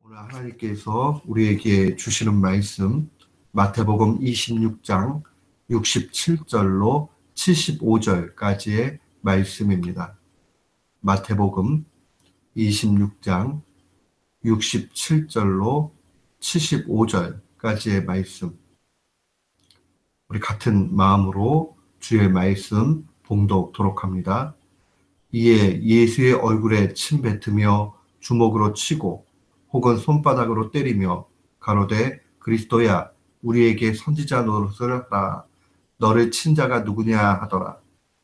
오늘 하나님께서 우리에게 주시는 말씀 마태복음 26장 67절로 75절까지의 말씀입니다. 마태복음 26장 67절로 75절까지의 말씀. 우리 같은 마음으로 주의 말씀 봉독토록 합니다. 이에 예수의 얼굴에 침 뱉으며 주먹으로 치고 혹은 손바닥으로 때리며 가로되 그리스도야 우리에게 선지자 노릇을 하라. 너를 친 자가 누구냐 하더라.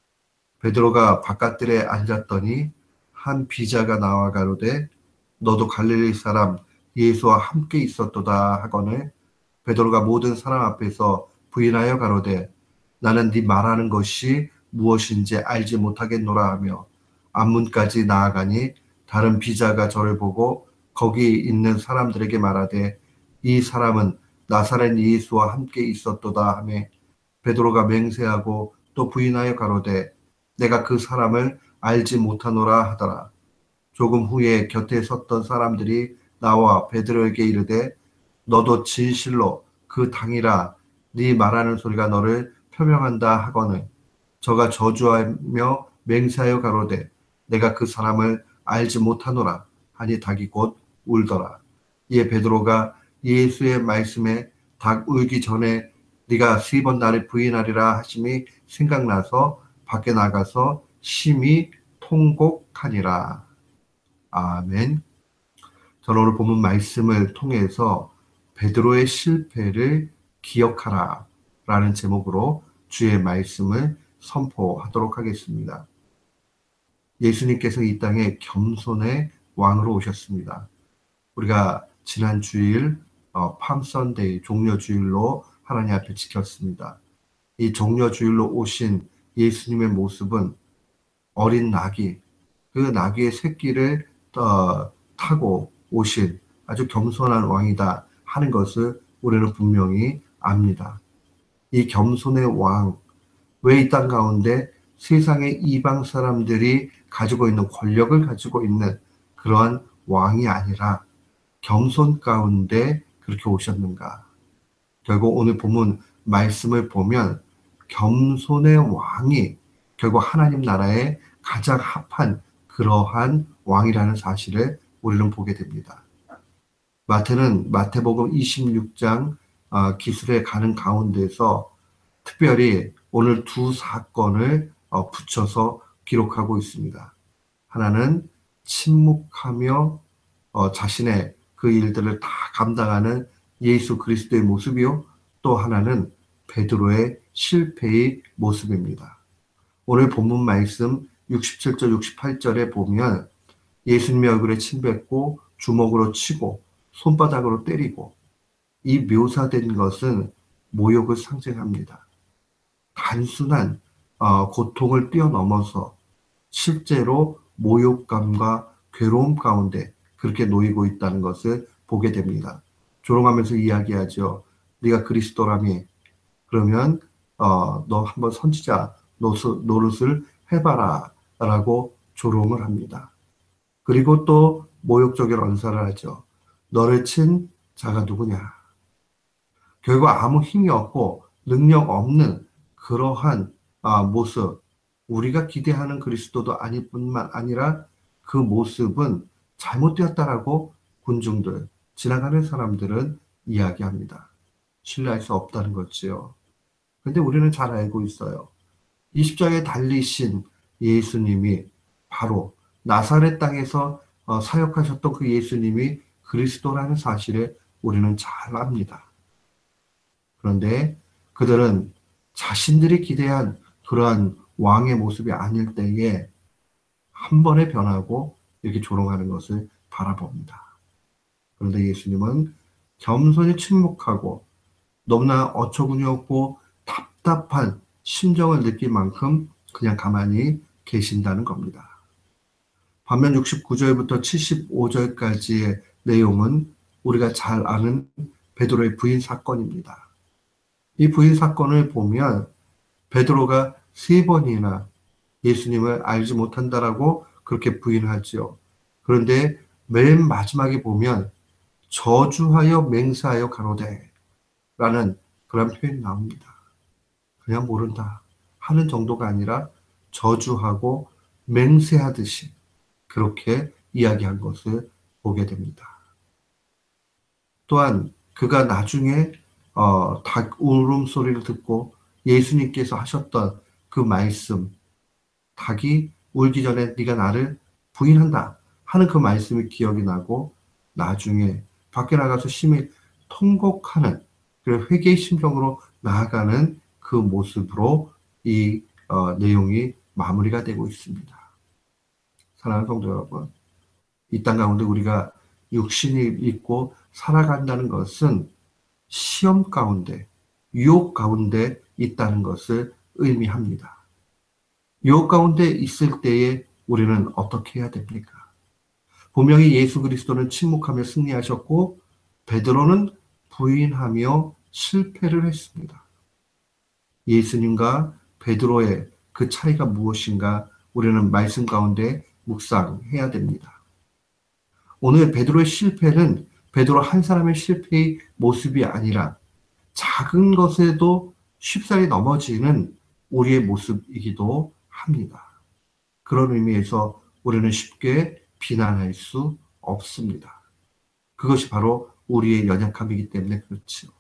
베드로가 바깥들에 앉았더니 한 비자가 나와 가로되 너도 갈릴리 사람 예수와 함께 있었도다 하거늘 베드로가 모든 사람 앞에서 부인하여 가로되 나는 네 말하는 것이 무엇인지 알지 못하겠노라 하며 앞문까지 나아가니 다른 비자가 저를 보고 거기 있는 사람들에게 말하되 이 사람은 나사렛 예수와 함께 있었도다 하며 베드로가 맹세하고 또 부인하여 가로되 내가 그 사람을 알지 못하노라 하더라. 조금 후에 곁에 섰던 사람들이 나와 베드로에게 이르되 너도 진실로 그 당이라 네 말하는 소리가 너를 표명한다 하거늘 저가 저주하며 맹세하여 가로되 내가 그 사람을 알지 못하노라 하니 닭이 곧 울더라. 이에 베드로가 예수의 말씀에 닭 울기 전에 네가 3번 나를 부인하리라 하심이 생각나서 밖에 나가서 심히 통곡하니라. 아멘. 저는 오늘 본문 말씀을 통해서 베드로의 실패를 기억하라 라는 제목으로 주의 말씀을 선포하도록 하겠습니다. 예수님께서 이 땅에 겸손의 왕으로 오셨습니다. 우리가 지난 주일 팜선데이 종려주일로 하나님 앞에 지켰습니다. 이 종려주일로 오신 예수님의 모습은 어린 나귀, 그 나귀의 새끼를 타고 오신 아주 겸손한 왕이다 하는 것을 우리는 분명히 압니다. 이 겸손의 왕, 왜 이 땅 가운데 세상의 이방 사람들이 가지고 있는 권력을 가지고 있는 그러한 왕이 아니라 겸손 가운데 그렇게 오셨는가? 결국 오늘 본문 말씀을 보면 겸손의 왕이 결국 하나님 나라에 가장 합한 그러한 왕이라는 사실을 우리는 보게 됩니다. 마태는 마태복음 26장 기술에 가는 가운데서 특별히 오늘 두 사건을 붙여서 기록하고 있습니다. 하나는 침묵하며 자신의 그 일들을 다 감당하는 예수 그리스도의 모습이요. 또 하나는 베드로의 실패의 모습입니다. 오늘 본문 말씀 67절, 68절에 보면 예수님의 얼굴에 침 뱉고 주먹으로 치고 손바닥으로 때리고 이 묘사된 것은 모욕을 상징합니다. 단순한 고통을 뛰어넘어서 실제로 모욕감과 괴로움 가운데 그렇게 놓이고 있다는 것을 보게 됩니다. 조롱하면서 이야기하죠. 네가 그리스도라며 그러면 너 한번 선지자 노릇을 해봐라 라고 조롱을 합니다. 그리고 또 모욕적인 언사를 하죠. 너를 친 자가 누구냐. 결국 아무 힘이 없고 능력 없는 그러한 모습, 우리가 기대하는 그리스도도 아닐 뿐만 아니라 그 모습은 잘못되었다라고 군중들, 지나가는 사람들은 이야기합니다. 신뢰할 수 없다는 거지요. 근데 우리는 잘 알고 있어요. 이 십자가에 달리신 예수님이 바로 나사렛 땅에서 사역하셨던 그 예수님이 그리스도라는 사실을 우리는 잘 압니다. 그런데 그들은 자신들이 기대한 그러한 왕의 모습이 아닐 때에 한 번에 변하고 이렇게 조롱하는 것을 바라봅니다. 그런데 예수님은 겸손히 침묵하고 너무나 어처구니 없고 답답한 심정을 느낄 만큼 그냥 가만히 계신다는 겁니다. 반면 69절부터 75절까지의 내용은 우리가 잘 아는 베드로의 부인 사건입니다. 이 부인 사건을 보면 베드로가 3번이나 예수님을 알지 못한다라고 그렇게 부인하지요. 그런데 맨 마지막에 보면 저주하여 맹세하여 가로되 라는 그런 표현이 나옵니다. 그냥 모른다 하는 정도가 아니라 저주하고 맹세하듯이 그렇게 이야기한 것을 보게 됩니다. 또한 그가 나중에 닭 울음소리를 듣고 예수님께서 하셨던 그 말씀, 닭이 울기 전에 네가 나를 부인한다 하는 그 말씀이 기억이 나고 나중에 밖에 나가서 심히 통곡하는 그 회개의 심정으로 나아가는 그 모습으로 이 내용이 마무리가 되고 있습니다. 사랑하는 성도 여러분, 이 땅 가운데 우리가 육신이 있고 살아간다는 것은 시험 가운데, 유혹 가운데 있다는 것을 의미합니다. 유혹 가운데 있을 때에 우리는 어떻게 해야 됩니까? 분명히 예수 그리스도는 침묵하며 승리하셨고 베드로는 부인하며 실패를 했습니다. 예수님과 베드로의 그 차이가 무엇인가 우리는 말씀 가운데 묵상해야 됩니다. 오늘 베드로의 실패는 베드로 한 사람의 실패의 모습이 아니라 작은 것에도 쉽사리 넘어지는 우리의 모습이기도 합니다. 그런 의미에서 우리는 쉽게 비난할 수 없습니다. 그것이 바로 우리의 연약함이기 때문에 그렇죠.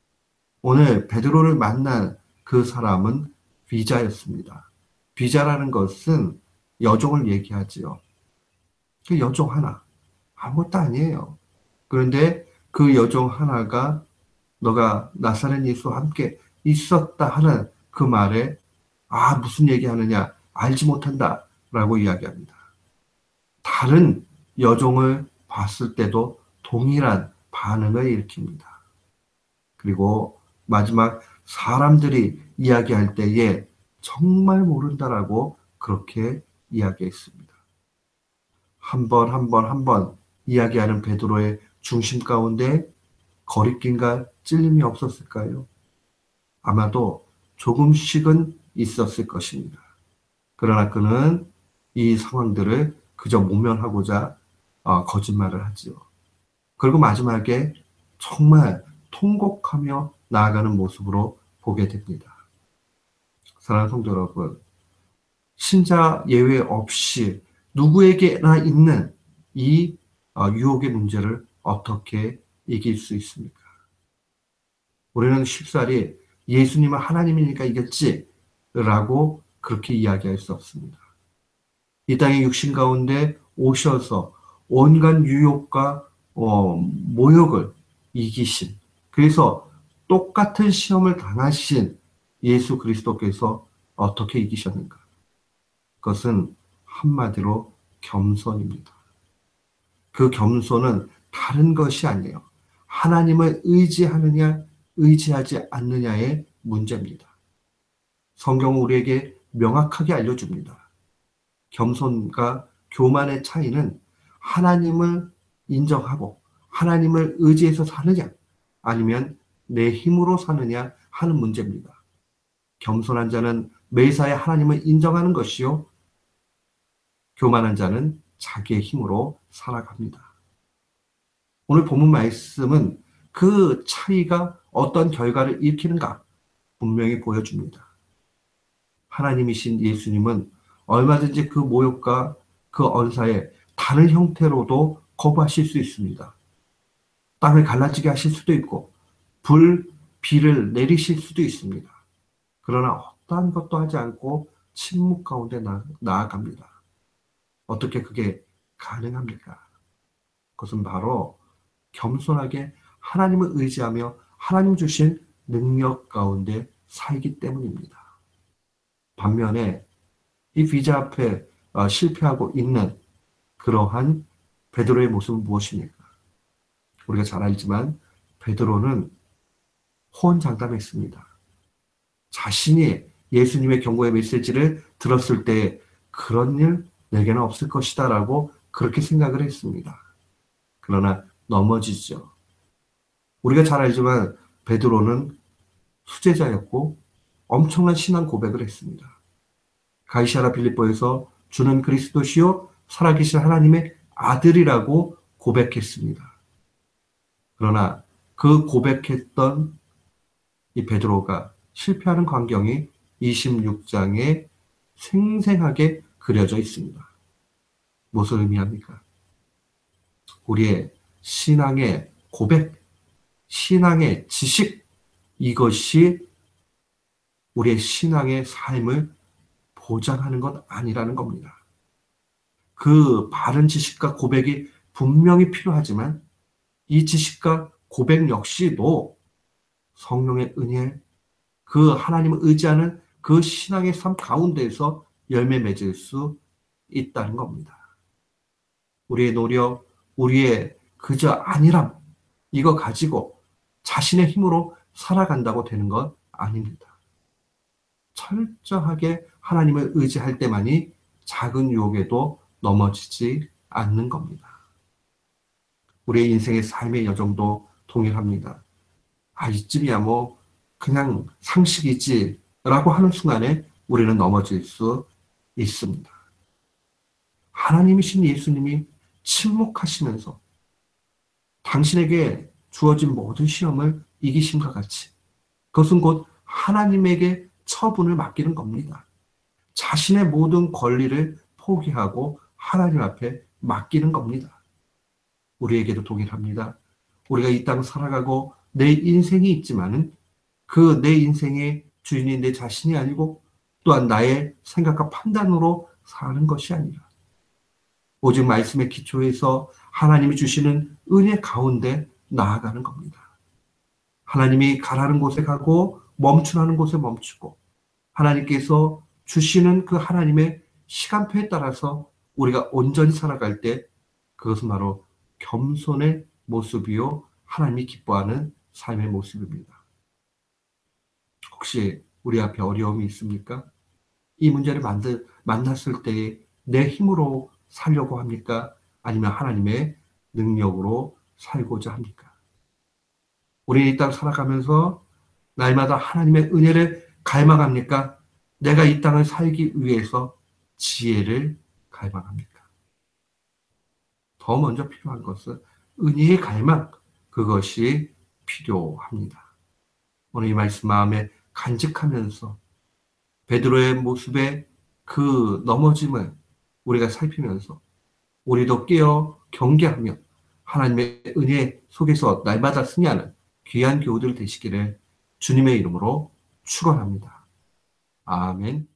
오늘 베드로를 만난 그 사람은 비자였습니다. 비자라는 것은 여종을 얘기하지요. 그 여종 하나, 아무것도 아니에요. 그런데 그 여종 하나가 너가 나사렛 예수와 함께 있었다 하는 그 말에 무슨 얘기하느냐 알지 못한다 라고 이야기합니다. 다른 여종을 봤을 때도 동일한 반응을 일으킵니다. 그리고 마지막 사람들이 이야기할 때에 정말 모른다라고 그렇게 이야기했습니다. 한 번 이야기하는 베드로의 중심 가운데 거리낌과 찔림이 없었을까요? 아마도 조금씩은 있었을 것입니다. 그러나 그는 이 상황들을 그저 모면하고자 거짓말을 하지요. 그리고 마지막에 정말 통곡하며 나아가는 모습으로 보게 됩니다. 사랑하는 성도 여러분, 신자 예외 없이 누구에게나 있는 이 유혹의 문제를 어떻게 이길 수 있습니까? 우리는 쉽사리 예수님은 하나님이니까 이겼지 라고 그렇게 이야기할 수 없습니다. 이 땅의 육신 가운데 오셔서 온갖 유혹과 모욕을 이기신, 그래서 똑같은 시험을 당하신 예수 그리스도께서 어떻게 이기셨는가? 그것은 한마디로 겸손입니다. 그 겸손은 다른 것이 아니에요. 하나님을 의지하느냐, 의지하지 않느냐의 문제입니다. 성경은 우리에게 명확하게 알려줍니다. 겸손과 교만의 차이는 하나님을 인정하고 하나님을 의지해서 사느냐 아니면 내 힘으로 사느냐 하는 문제입니다. 겸손한 자는 매사에 하나님을 인정하는 것이요 교만한 자는 자기의 힘으로 살아갑니다. 오늘 본문 말씀은 그 차이가 어떤 결과를 일으키는가 분명히 보여줍니다. 하나님이신 예수님은 얼마든지 그 모욕과 그 언사에 다른 형태로도 거부하실 수 있습니다. 땅을 갈라지게 하실 수도 있고 비를 내리실 수도 있습니다. 그러나 어떠한 것도 하지 않고 침묵 가운데 나아갑니다. 어떻게 그게 가능합니까? 그것은 바로 겸손하게 하나님을 의지하며 하나님 주신 능력 가운데 살기 때문입니다. 반면에 이 비자 앞에 실패하고 있는 그러한 베드로의 모습은 무엇입니까? 우리가 잘 알지만 베드로는 호언장담했습니다. 자신이 예수님의 경고의 메시지를 들었을 때 그런 일 내게는 없을 것이다 라고 그렇게 생각을 했습니다. 그러나 넘어지죠. 우리가 잘 알지만 베드로는 수제자였고 엄청난 신앙 고백을 했습니다. 가이사랴 빌립보에서 주는 그리스도시요 살아계신 하나님의 아들이라고 고백했습니다. 그러나 그 고백했던 이 베드로가 실패하는 광경이 26장에 생생하게 그려져 있습니다. 무엇을 의미합니까? 우리의 신앙의 고백, 신앙의 지식, 이것이 우리의 신앙의 삶을 보장하는 것 아니라는 겁니다. 그 바른 지식과 고백이 분명히 필요하지만 이 지식과 고백 역시도 성령의 은혜, 그 하나님을 의지하는 그 신앙의 삶 가운데에서 열매 맺을 수 있다는 겁니다. 우리의 노력, 우리의 그저 안일함, 이거 가지고 자신의 힘으로 살아간다고 되는 건 아닙니다. 철저하게 하나님을 의지할 때만이 작은 유혹에도 넘어지지 않는 겁니다. 우리의 인생의 삶의 여정도 동일합니다. 아, 이쯤이야 뭐 그냥 상식이지 라고 하는 순간에 우리는 넘어질 수 있습니다. 하나님이신 예수님이 침묵하시면서 당신에게 주어진 모든 시험을 이기심과 같이 그것은 곧 하나님에게 처분을 맡기는 겁니다. 자신의 모든 권리를 포기하고 하나님 앞에 맡기는 겁니다. 우리에게도 동일합니다. 우리가 이 땅 살아가고 내 인생이 있지만은 그 내 인생의 주인이 내 자신이 아니고 또한 나의 생각과 판단으로 사는 것이 아니라 오직 말씀의 기초에서 하나님이 주시는 은혜 가운데 나아가는 겁니다. 하나님이 가라는 곳에 가고 멈추라는 곳에 멈추고 하나님께서 주시는 그 하나님의 시간표에 따라서 우리가 온전히 살아갈 때 그것은 바로 겸손의 모습이요 하나님이 기뻐하는 삶의 모습입니다. 혹시 우리 앞에 어려움이 있습니까? 이 문제를 만났을 때 내 힘으로 살려고 합니까? 아니면 하나님의 능력으로 살고자 합니까? 우리 이 땅 살아가면서 날마다 하나님의 은혜를 갈망합니까? 내가 이 땅을 살기 위해서 지혜를 갈망합니까? 더 먼저 필요한 것은 은혜의 갈망, 그것이 필요합니다. 오늘 이 말씀 마음에 간직하면서 베드로의 모습의 그 넘어짐을 우리가 살피면서 우리도 깨어 경계하며 하나님의 은혜 속에서 날마다 승리하는 귀한 교우들 되시기를 주님의 이름으로 축원합니다. 아멘.